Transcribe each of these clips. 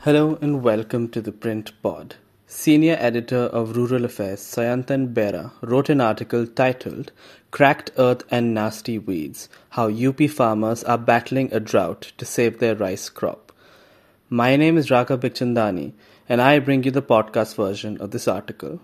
Hello and welcome to the Print Pod. Senior editor of Rural Affairs Sayantan Bera wrote an article titled Cracked Earth and Nasty Weeds: How UP Farmers Are Battling a Drought to Save Their Rice Crop. My name is Raka Bichchandani and I bring you the podcast version of this article.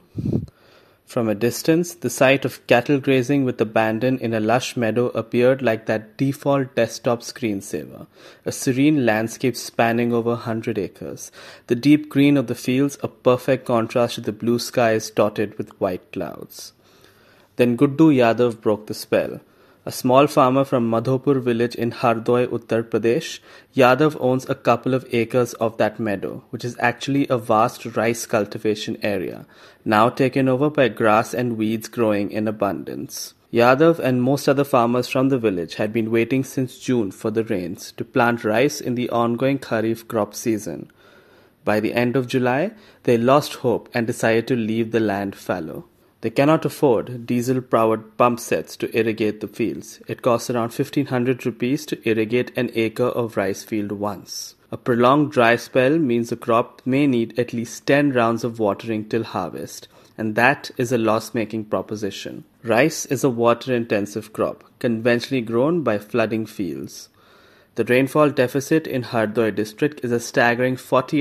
From a distance, the sight of cattle grazing with abandon in a lush meadow appeared like that default desktop screensaver, a serene landscape spanning over 100 acres, the deep green of the fields a perfect contrast to the blue skies dotted with white clouds. Then Guddu Yadav broke the spell. A small farmer from Madhopur village in Hardoi, Uttar Pradesh, Yadav owns a couple of acres of that meadow, which is actually a vast rice cultivation area, now taken over by grass and weeds growing in abundance. Yadav and most other farmers from the village had been waiting since June for the rains to plant rice in the ongoing Kharif crop season. By the end of July, they lost hope and decided to leave the land fallow. They cannot afford diesel-powered pump sets to irrigate the fields. It costs around 1,500 rupees to irrigate an acre of rice field once. A prolonged dry spell means the crop may need at least 10 rounds of watering till harvest, and that is a loss-making proposition. Rice is a water-intensive crop, conventionally grown by flooding fields. The rainfall deficit in Hardoi district is a staggering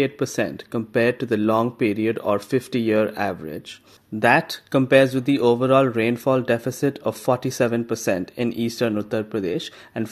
48% compared to the long period or 50-year average. That compares with the overall rainfall deficit of 47% in eastern Uttar Pradesh and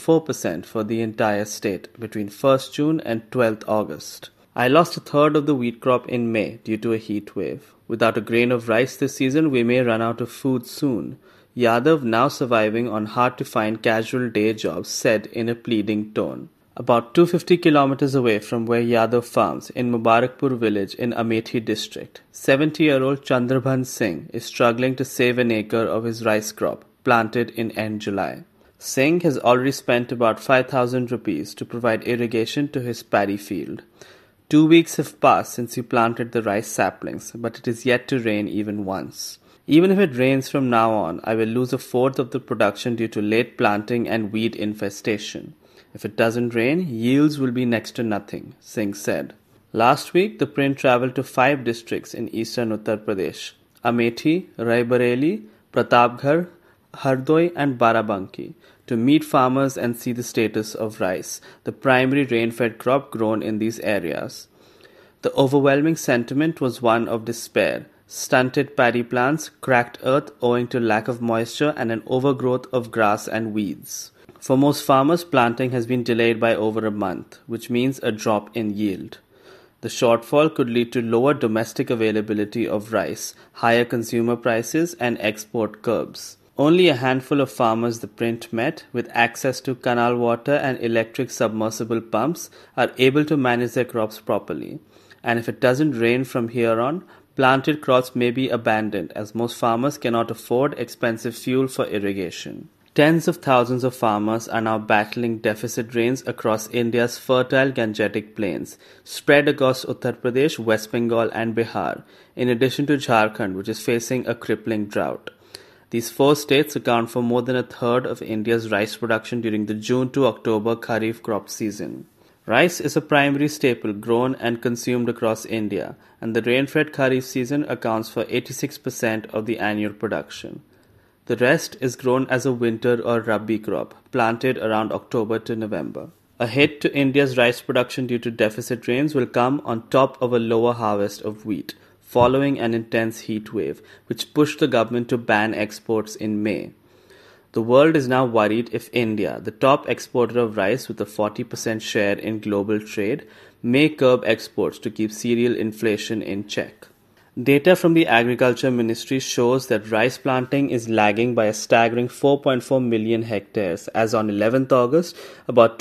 44% for the entire state between 1st June and 12th August. I lost a third of the wheat crop in May due to a heat wave. Without a grain of rice this season, we may run out of food soon. Yadav, now surviving on hard-to-find casual day jobs, said in a pleading tone. About 250 kilometers away from where Yadav farms, in Mubarakpur village in Amethi district, 70-year-old Chandrabhan Singh is struggling to save an acre of his rice crop, planted in end July. Singh has already spent about 5,000 rupees to provide irrigation to his paddy field. 2 weeks have passed since he planted the rice saplings, but it is yet to rain even once. Even if it rains from now on, I will lose a fourth of the production due to late planting and weed infestation. If it doesn't rain, yields will be next to nothing, Singh said. Last week, the print traveled to 5 districts in eastern Uttar Pradesh: Amethi, Raebareli, Pratapgarh, Hardoi and Barabanki, to meet farmers and see the status of rice, the primary rain-fed crop grown in these areas. The overwhelming sentiment was one of despair. Stunted paddy plants, cracked earth owing to lack of moisture, and an overgrowth of grass and weeds. For most farmers, planting has been delayed by over a month, which means a drop in yield. The shortfall could lead to lower domestic availability of rice, higher consumer prices, and export curbs. Only a handful of farmers the print met, with access to canal water and electric submersible pumps, are able to manage their crops properly. And if it doesn't rain from here on, planted crops may be abandoned as most farmers cannot afford expensive fuel for irrigation. Tens of thousands of farmers are now battling deficit rains across India's fertile Gangetic plains, spread across Uttar Pradesh, West Bengal and Bihar, in addition to Jharkhand, which is facing a crippling drought. These 4 states account for more than a third of India's rice production during the June to October Kharif crop season. Rice is a primary staple grown and consumed across India, and the rain-fed Kharif season accounts for 86% of the annual production. The rest is grown as a winter or Rabi crop, planted around October to November. A hit to India's rice production due to deficit rains will come on top of a lower harvest of wheat, following an intense heat wave, which pushed the government to ban exports in May. The world is now worried if India, the top exporter of rice with a 40% share in global trade, may curb exports to keep cereal inflation in check. Data from the Agriculture Ministry shows that rice planting is lagging by a staggering 4.4 million hectares as on 11th August, about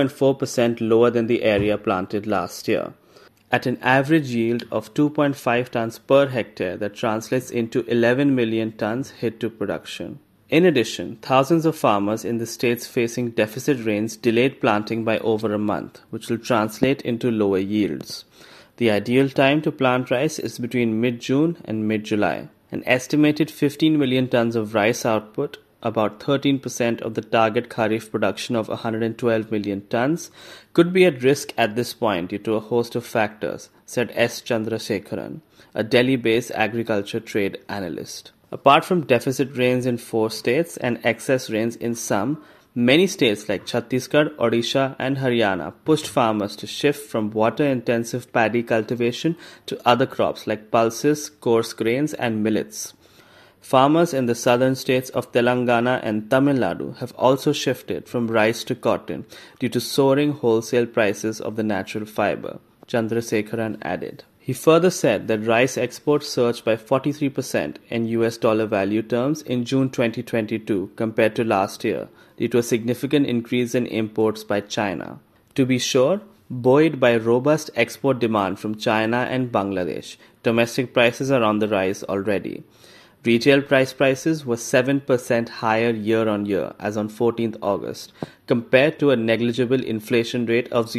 12.4% lower than the area planted last year. At an average yield of 2.5 tons per hectare, that translates into 11 million tons hit to production. In addition, thousands of farmers in the states facing deficit rains delayed planting by over a month, which will translate into lower yields. The ideal time to plant rice is between mid-June and mid-July. An estimated 15 million tons of rice output about 13% of the target Kharif production of 112 million tons, could be at risk at this point due to a host of factors, said S. Chandrasekharan, a Delhi-based agriculture trade analyst. Apart from deficit rains in 4 states and excess rains in some, many states like Chhattisgarh, Odisha, and Haryana pushed farmers to shift from water-intensive paddy cultivation to other crops like pulses, coarse grains, and millets. Farmers in the southern states of Telangana and Tamil Nadu have also shifted from rice to cotton due to soaring wholesale prices of the natural fiber, Chandrasekharan added. He further said that rice exports surged by 43% in US dollar value terms in June 2022 compared to last year due to a significant increase in imports by China. To be sure, buoyed by robust export demand from China and Bangladesh, domestic prices are on the rise already. Retail prices were 7% higher year-on-year as on 14th August, compared to a negligible inflation rate of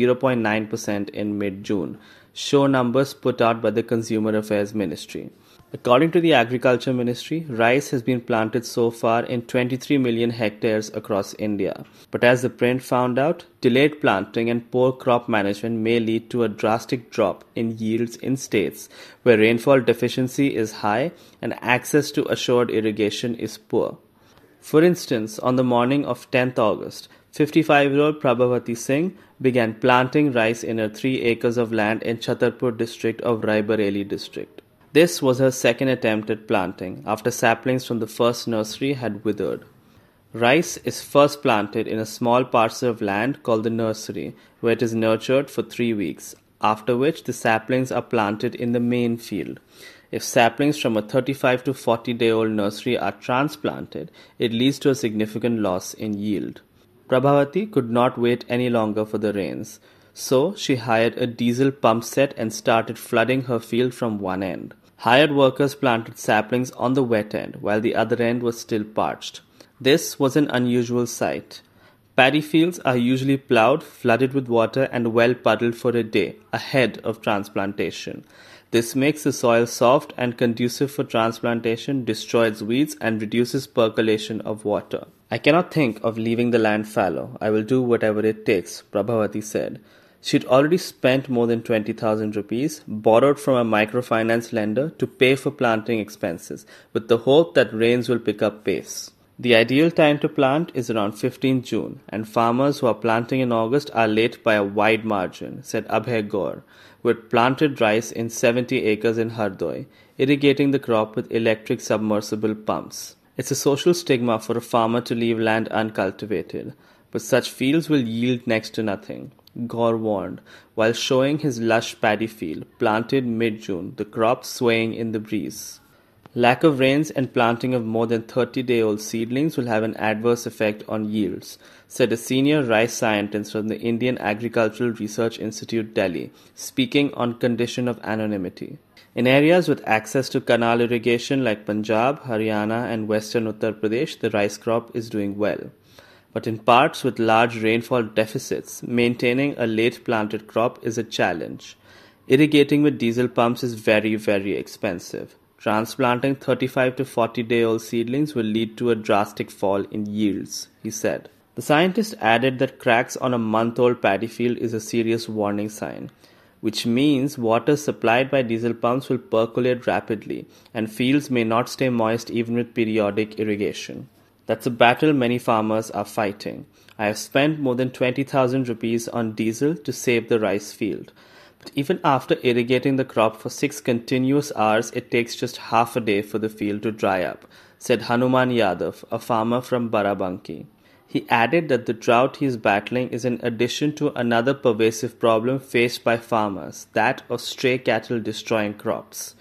0.9% in mid-June, show numbers put out by the Consumer Affairs Ministry. According to the Agriculture Ministry, rice has been planted so far in 23 million hectares across India. But as the print found out, delayed planting and poor crop management may lead to a drastic drop in yields in states where rainfall deficiency is high and access to assured irrigation is poor. For instance, on the morning of 10th August, 55-year-old Prabhavati Singh began planting rice in her 3 acres of land in Chhatarpur district of Raebareli district. This was her second attempt at planting after saplings from the first nursery had withered. Rice is first planted in a small parcel of land called the nursery, where it is nurtured for 3 weeks, after which the saplings are planted in the main field. If saplings from a 35 to 40-day-old nursery are transplanted, it leads to a significant loss in yield. Prabhavati could not wait any longer for the rains, so she hired a diesel pump set and started flooding her field from one end. Hired workers planted saplings on the wet end, while the other end was still parched. This was an unusual sight. Paddy fields are usually plowed, flooded with water, and well puddled for a day ahead of transplantation. This makes the soil soft and conducive for transplantation, destroys weeds, and reduces percolation of water. I cannot think of leaving the land fallow. I will do whatever it takes, Prabhavati said. She had already spent more than 20,000 rupees, borrowed from a microfinance lender to pay for planting expenses, with the hope that rains will pick up pace. The ideal time to plant is around 15 June, and farmers who are planting in August are late by a wide margin, said Abhay Gaur, who had planted rice in 70 acres in Hardoi, irrigating the crop with electric submersible pumps. It's a social stigma for a farmer to leave land uncultivated, but such fields will yield next to nothing, Gaur warned, while showing his lush paddy field, planted mid-June, the crop swaying in the breeze. Lack of rains and planting of more than 30-day-old seedlings will have an adverse effect on yields, said a senior rice scientist from the Indian Agricultural Research Institute, Delhi, speaking on condition of anonymity. In areas with access to canal irrigation like Punjab, Haryana, and western Uttar Pradesh, the rice crop is doing well. But in parts with large rainfall deficits, maintaining a late-planted crop is a challenge. Irrigating with diesel pumps is very, very expensive. Transplanting 35 to 40-day-old seedlings will lead to a drastic fall in yields, he said. The scientist added that cracks on a month-old paddy field is a serious warning sign, which means water supplied by diesel pumps will percolate rapidly, and fields may not stay moist even with periodic irrigation. That's a battle many farmers are fighting. I have spent more than 20,000 rupees on diesel to save the rice field. But even after irrigating the crop for 6 continuous hours, it takes just half a day for the field to dry up, said Hanuman Yadav, a farmer from Barabanki. He added that the drought he is battling is in addition to another pervasive problem faced by farmers, that of stray cattle destroying crops.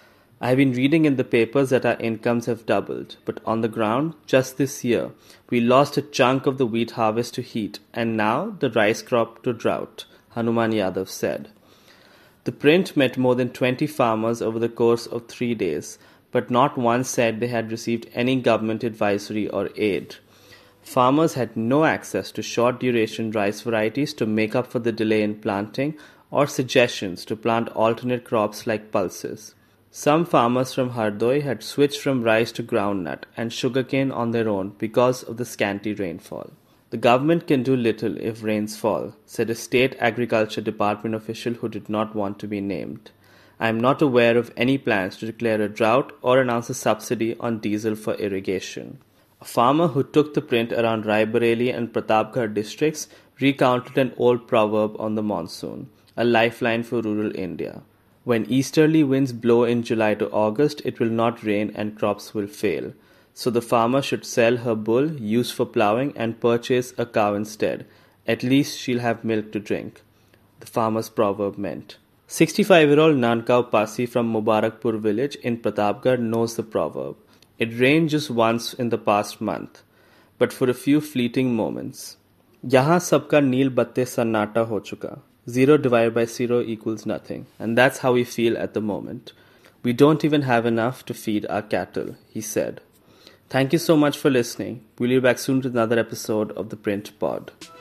I have been reading in the papers that our incomes have doubled, but on the ground, just this year, we lost a chunk of the wheat harvest to heat, and now the rice crop to drought, Hanuman Yadav said. The print met more than 20 farmers over the course of 3 days, but not one said they had received any government advisory or aid. Farmers had no access to short-duration rice varieties to make up for the delay in planting or suggestions to plant alternate crops like pulses. Some farmers from Hardoi had switched from rice to groundnut and sugarcane on their own because of the scanty rainfall. The government can do little if rains fall, said a state agriculture department official who did not want to be named. I am not aware of any plans to declare a drought or announce a subsidy on diesel for irrigation. A farmer who took the print around Raebareli and Pratapgarh districts recounted an old proverb on the monsoon, a lifeline for rural India. When easterly winds blow in July to August, it will not rain and crops will fail. So the farmer should sell her bull, used for ploughing, and purchase a cow instead. At least she'll have milk to drink. The farmer's proverb meant. 65-year-old Nankau Pasi from Mubarakpur village in Pratapgarh knows the proverb. It rained just once in the past month, but for a few fleeting moments. यहाँ सबका नील बत्ते सन्नाटा हो चुका. 0 divided by 0 equals nothing. And that's how we feel at the moment. We don't even have enough to feed our cattle, he said. Thank you so much for listening. We'll be back soon with another episode of the Print Pod.